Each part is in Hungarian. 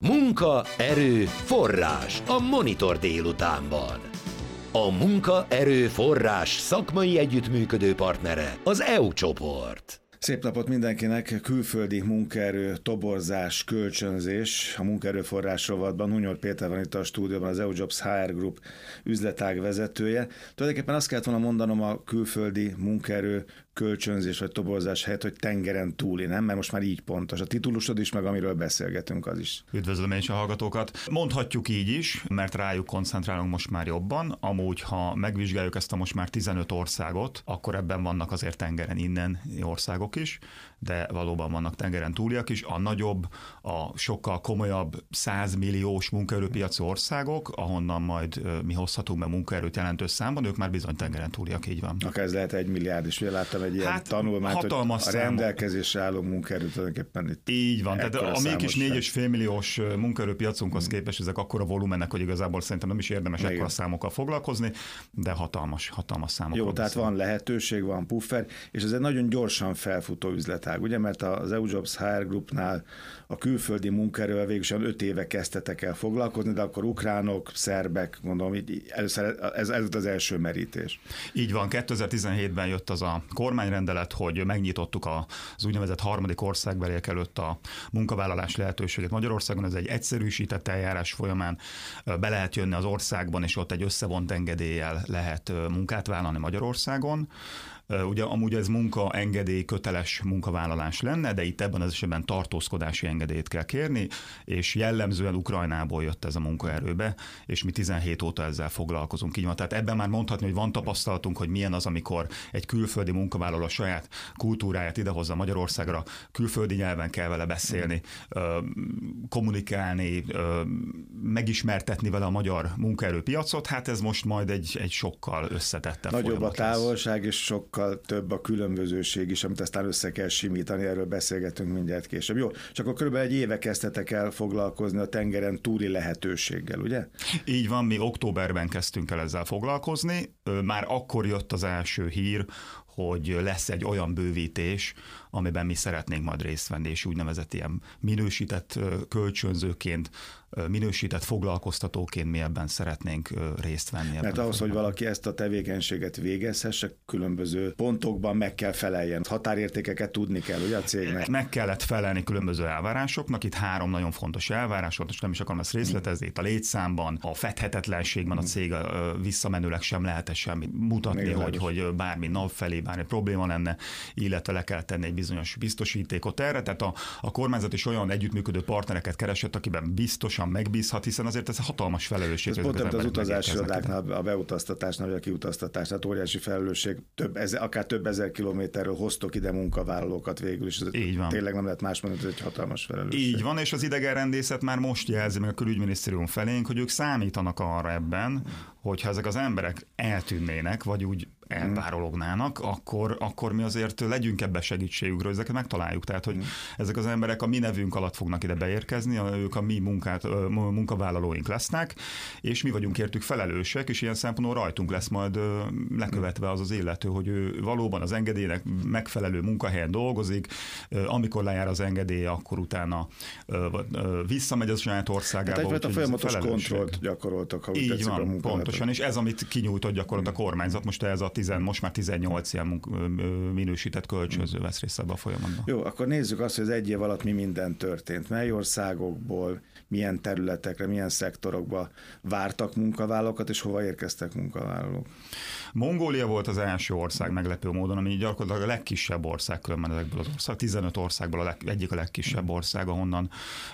Munka, erő, forrás a Monitor délutánban. A Munka, erő, forrás szakmai együttműködő partnere az EU csoport. Szép napot mindenkinek! Külföldi munkaerő, toborzás, kölcsönzés. A munkaerőforrás rovatban Hunyol Péter van itt a stúdióban, az EU Jobs HR Group üzletág vezetője. Tulajdonképpen azt kellett volna mondanom a külföldi munkaerő, kölcsönzés vagy toborzás helyett, hogy tengeren túli, nem? Mert most már így pontos. A titulusod is, meg amiről beszélgetünk, az is. Üdvözlöm én is a hallgatókat. Mondhatjuk így is, mert rájuk koncentrálunk most már jobban. Amúgy, ha megvizsgáljuk ezt a most már 15 országot, akkor ebben vannak azért tengeren innen országok is, de valóban vannak tengeren túliak is. A nagyobb, a sokkal komolyabb 100 milliós munkaerőpiaci országok, ahonnan majd mi hozhatunk be munkaerőt jelentős számban, ők már bizony tengeren túliak, így van. Akár ez lehet 1 milliárd is, ugye láttam egy ilyen tanulmányt, hogy a rendelkezésre álló munkaerő tulajdonképpen itt. Így van, tehát a mi kis 4,5 milliós munkaerőpiacunkhoz képest ezek akkora volumenek, hogy igazából szerintem nem is érdemes ekkora számokkal foglalkozni, de hatalmas számok. Jó, tehát van lehetőség, van puffer, és ez egy nagyon gyorsan felfutó üzletág, ugye, mert az EU Jobs HR Groupnál a külföldi munkaerővel végül 5 éve kezdtetek el foglalkozni, de akkor ukránok, szerbek, gondolom, először ez az első merítés. Így van, 2017-ben jött az a kormányrendelet, hogy megnyitottuk az úgynevezett harmadik országbeliek előtt a munkavállalás lehetőséget Magyarországon. Ez egy egyszerűsített eljárás folyamán be lehet jönni az országban, és ott egy összevont engedéllyel lehet munkát vállalni Magyarországon. Ugye amúgy ez munkaengedély köteles munkavállalás lenne, de itt ebben az esetben tartózkodási engedélyt kell kérni, és jellemzően Ukrajnából jött ez a munkaerőbe, és mi 17 óta ezzel foglalkozunk. Így van. Tehát ebben már mondhatni, hogy van tapasztalatunk, hogy milyen az, amikor egy külföldi munkavállaló a saját kultúráját idehozza Magyarországra, külföldi nyelven kell vele beszélni, kommunikálni, megismertetni vele a magyar munkaerőpiacot, hát ez most majd egy sokkal összetettebb folyamat. Nagyobb a távolság, lesz. És sokkal több a különbözőség is, amit aztán össze kell simítani, erről beszélgetünk mindjárt később. Jó, csak akkor körülbelül egy éve kezdtetek el foglalkozni a tengeren túli lehetőséggel, ugye? Így van, mi októberben kezdtünk el ezzel foglalkozni, már akkor jött az első hír, hogy lesz egy olyan bővítés, amiben mi szeretnénk majd részt venni, és úgynevezett ilyen minősített kölcsönzőként, minősített foglalkoztatóként mi ebben szeretnénk részt venni. Mert ahhoz, hogy valaki ezt a tevékenységet végezhesse, különböző pontokban meg kell feleljen. Határértékeket tudni kell, ugye a cégnek? Meg kellett felelni különböző elvárásoknak. Itt 3 nagyon fontos elvárás volt, és nem is akarom ezt részletezni. Itt a létszámban, a fedhetetlenségben a cég visszamenőleg sem lehet semmi mutatni, hogy bármi nap felé, bármi probléma lenne, illetve le kell tenni egy bizonyos biztosítékot erre. Tehát a kormányzat is olyan együttműködő partnereket keresett, akiben biztosan megbízhat, hiszen azért ez hatalmas felelősség. Ez pont az utazási irodáknál, a beutaztatásnál, vagy a kiutaztatásnál óriási felelősség, akár több ezer kilométerről hoztok ide munkavállalókat végül is. Így van. Tényleg nem lehet más mondani, hogy egy hatalmas felelősség. Így van, és az idegenrendészet már most jelzi meg a külügyminisztérium felénk, hogy ők számítanak arra ebben, hogyha ezek az emberek eltűnnének, vagy úgy elpárolognának, akkor mi azért legyünk ebbe segítségükről, ezeket megtaláljuk. Tehát, hogy ezek az emberek a mi nevünk alatt fognak ide beérkezni, ők a mi munkavállalóink lesznek, és mi vagyunk értük felelősek, és ilyen szempontból rajtunk lesz majd lekövetve az illető, hogy ő valóban az engedélynek megfelelő munkahelyen dolgozik, amikor lejár az engedély, akkor utána visszamegy az saját országába. Hát egyfajta folyamatos kontrollt gyakoroltak, ha úgy így van, pontosan, és ez, amit kinyújtott gyakorlatilag a kormányzat, most ez most már 18 ilyen minősített kölcsönző vesz részt ebbe a folyamatban. Jó, akkor nézzük azt, hogy az egy év alatt mi minden történt. Mely országokból, milyen területekre, milyen szektorokba vártak munkavállalókat, és hova érkeztek munkavállalók? Mongólia volt az első ország meglepő módon, ami gyakorlatilag a legkisebb ország különben ezekből az ország. 15 országból egyik a legkisebb ország, ahonnan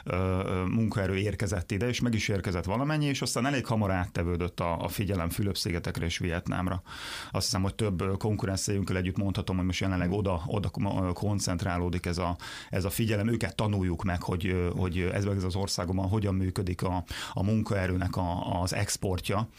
munkaerő érkezett ide, és meg is érkezett valamennyi, és aztán elég hamar áttevődött a figyelem Fülöp-szigetekre és Vietnámra. Azt hiszem, hogy több konkurenciájunkkel együtt mondhatom, hogy most jelenleg oda koncentrálódik ez a figyelem. Őket tanuljuk meg, hogy ez az országban hogyan működik a munkaerőnek az exportja.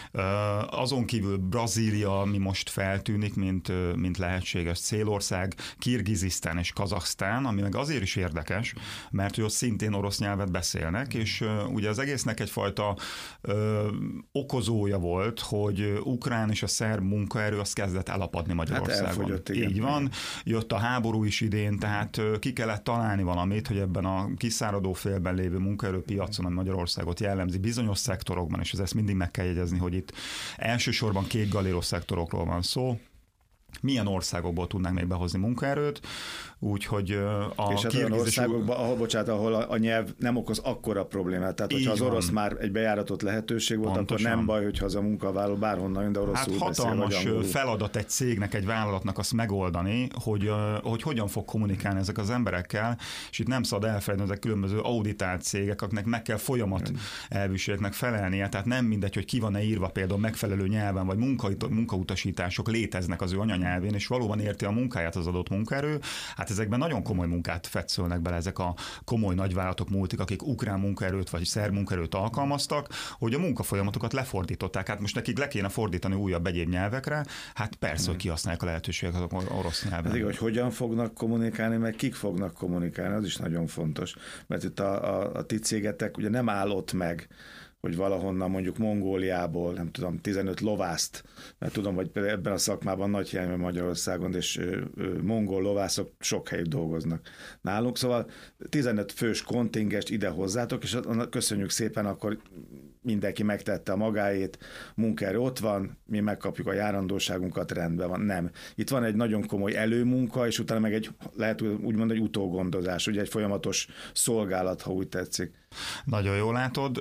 Azon kívül Brazília, ami most feltűnik, mint lehetséges célország, Kirgizisztán és Kazahsztán, ami meg azért is érdekes, mert hogy ott szintén orosz nyelvet beszélnek, és ugye az egésznek egyfajta okozója volt, hogy ukrán és a szerb munkaerő munkaerő az kezdett elapadni Magyarországon. Hát elfogyott, igen. Így van, jött a háború is idén, tehát ki kellett találni valamit, hogy ebben a kiszáradó félben lévő munkaerőpiacon, ami Magyarországot jellemzi bizonyos szektorokban, és ezt mindig meg kell jegyezni, hogy itt elsősorban kék galéros szektorokról van szó, milyen országokból tudnánk még behozni munkaerőt, úgyhogy a és olyan országokban, ahol a nyelv nem okoz akkora problémát. Tehát, hogyha az orosz már egy bejáratott lehetőség volt, pontosan. Akkor nem baj, hogyha az a munkavállaló bárhonnan jön, de oroszul beszél, hatalmas feladat egy cégnek, egy vállalatnak azt megoldani, hogy hogyan fog kommunikálni ezek az emberekkel, és itt nem szabad elfelejteni, ezek különböző auditált cégek, akiknek meg kell folyamat elviselőknek felelnie, tehát nem mindegy, hogy ki van-e írva például megfelelő nyelven, vagy munkautasítások léteznek az ő anyanyelvén, és valóban érti a munkáját az adott munkaerő. Hát ezekben nagyon komoly munkát fetszölnek bele ezek a komoly nagyvállalatok, multik, akik ukrán munkaerőt vagy szerb munkaerőt alkalmaztak, hogy a munkafolyamatokat lefordították. Hát most nekik le kéne fordítani újabb egyéb nyelvekre, hát persze, hogy kihasználják a lehetőségeket az orosz nyelven. Ez igaz, hogy hogyan fognak kommunikálni, meg kik fognak kommunikálni, az is nagyon fontos. Mert itt a ti cégetek ugye nem állott meg, hogy valahonnan mondjuk Mongóliából, nem tudom, 15 lovászt, mert tudom, hogy ebben a szakmában nagy hiány van Magyarországon, és mongol lovászok sok helyütt dolgoznak nálunk, szóval 15 fős kontingest ide hozzátok, és köszönjük szépen, akkor mindenki megtette a magáét, munkaerő ott van, mi megkapjuk a járandóságunkat, rendben van. Nem. Itt van egy nagyon komoly előmunka, és utána meg egy, lehet úgy mondani, egy utógondozás, ugye egy folyamatos szolgálat, ha úgy tetszik. Nagyon jól látod.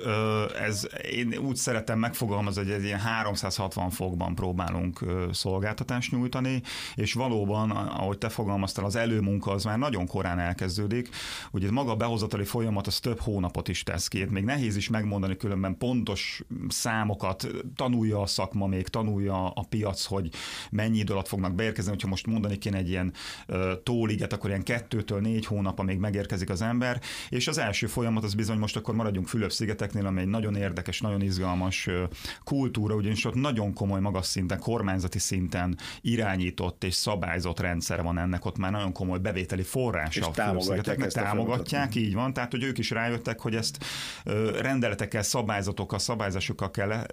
Én úgy szeretem megfogalmazni, hogy egy ilyen 360 fokban próbálunk szolgáltatást nyújtani, és valóban, ahogy te fogalmaztál, az előmunka az már nagyon korán elkezdődik. Ugye maga a behozatali folyamat az több hónapot is tesz ki. Még nehéz is megmondani különben pontos számokat, tanulja a szakma, még tanulja a piac, hogy mennyi idő alatt fognak beérkezni. Hogyha most mondani kéne egy ilyen tóliget, akkor ilyen 2-től 4 hónap, amíg megérkezik az ember, és az első folyamat az bizony, most akkor maradjunk Fülöp-szigeteknél, ami egy nagyon érdekes, nagyon izgalmas kultúra, ugyanis ott nagyon komoly magas szinten, kormányzati szinten irányított és szabályzott rendszer van ennek, ott már nagyon komoly bevételi forrása. És támogatják, így van, tehát hogy ők is rájöttek, hogy ezt rendeletekkel, szabályzásokkal kell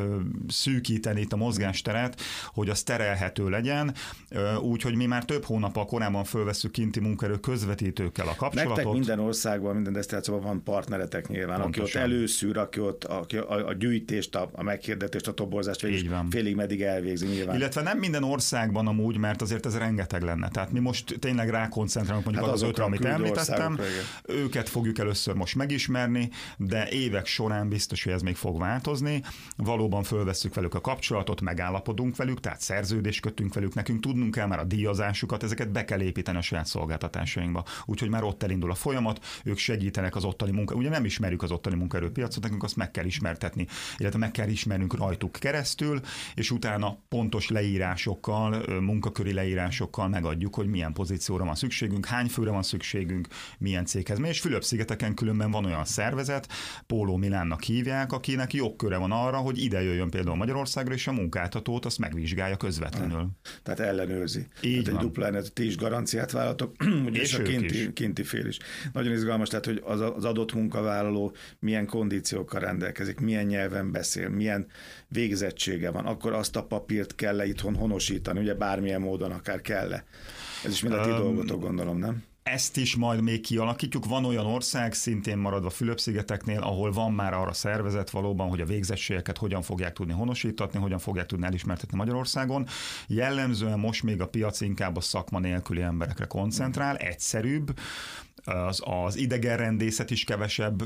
szűkíteni itt a mozgásteret, hogy az terelhető legyen, úgyhogy mi már több hónappal korábban fölvesszük kinti munkaerő közvetítőkkel a kapcsolatot. Nektek minden országban, minden desztinációban van partneretek nyilván, pontosan. Aki ott előszűr, aki ott a gyűjtést, a meghirdetést, a toborzást félig meddig elvégzi nyilván. Illetve nem minden országban amúgy, mert azért ez rengeteg lenne. Tehát mi most tényleg rákoncentrálunk mondjuk az 5-re, amit említettem, őket fogjuk először most megismerni, de évek során biztos, hogy ez még fog változni. Valóban fölvesszük velük a kapcsolatot, megállapodunk velük, tehát szerződést kötünk velük, nekünk tudnunk kell már a díjazásukat, ezeket be kell építeni a saját szolgáltatásainkba. Úgyhogy már ott elindul a folyamat, ők segítenek az ottani munka. Ugye nem ismerjük az ottani munkaerőpiacot, nekünk azt meg kell ismertetni, illetve meg kell ismernünk rajtuk keresztül, és utána pontos leírásokkal, munkaköri leírásokkal megadjuk, hogy milyen pozícióra van szükségünk, hány főre van szükségünk, milyen céghez. És Fülöp-szigeteken különben van olyan szervezet, Póló Milánnak hívják, akinek jogköre van arra, hogy ide jöjjön például Magyarországra, és a munkáltatót azt megvizsgálja közvetlenül. Tehát ellenőrzi. Így tehát egy duplán, ti is garanciát vállalatok, és a kinti fél is. Nagyon izgalmas, tehát hogy az adott munkavállaló milyen kondíciókkal rendelkezik, milyen nyelven beszél, milyen végzettsége van, akkor azt a papírt kell itthon honosítani, ugye bármilyen módon akár kell-e. Ez is mind a ti dolgotok, gondolom, nem? Ezt is majd még kialakítjuk. Van olyan ország, szintén maradva Fülöp-szigeteknél, ahol van már arra szervezet valóban, hogy a végzettségeket hogyan fogják tudni honosítatni, hogyan fogják tudni elismertetni Magyarországon. Jellemzően most még a piac inkább a szakma nélküli emberekre koncentrál, egyszerűbb, az idegenrendészet is kevesebb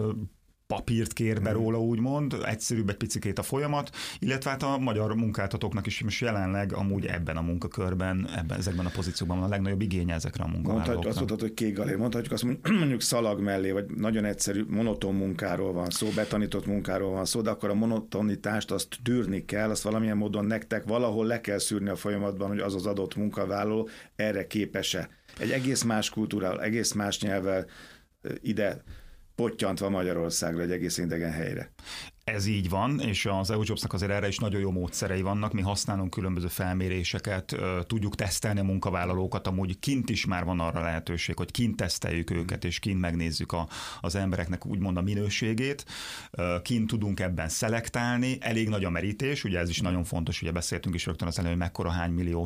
papírt kér be róla, úgymond, egyszerűbb egy picikét a folyamat, illetve hát a magyar munkáltatóknak is most jelenleg amúgy ebben a munkakörben, ezekben a pozíciókban van a legnagyobb igénye ezekre a munkavállalóknak. Azt mondhatod, hogy kék galér, mondhatjuk azt mondjuk szalag mellé, vagy nagyon egyszerű monoton munkáról van szó, betanított munkáról van szó, de akkor a monotonitást azt tűrni kell, azt valamilyen módon nektek valahol le kell szűrni a folyamatban, hogy az adott munkavállaló erre képes-e. Egy egész más kultúrával, egész más nyelvvel ide pottyantva Magyarországra, egy egész idegen helyre. Ez így van, és az EUJobs-nak azért erre is nagyon jó módszerei vannak. Mi használunk különböző felméréseket, tudjuk tesztelni a munkavállalókat, amúgy kint is már van arra lehetőség, hogy kint teszteljük őket, és kint megnézzük az embereknek úgymond a minőségét. Kint tudunk ebben szelektálni, elég nagy a merítés, ugye ez is nagyon fontos, ugye beszéltünk is rögtön az elején, hogy mekkora hány millió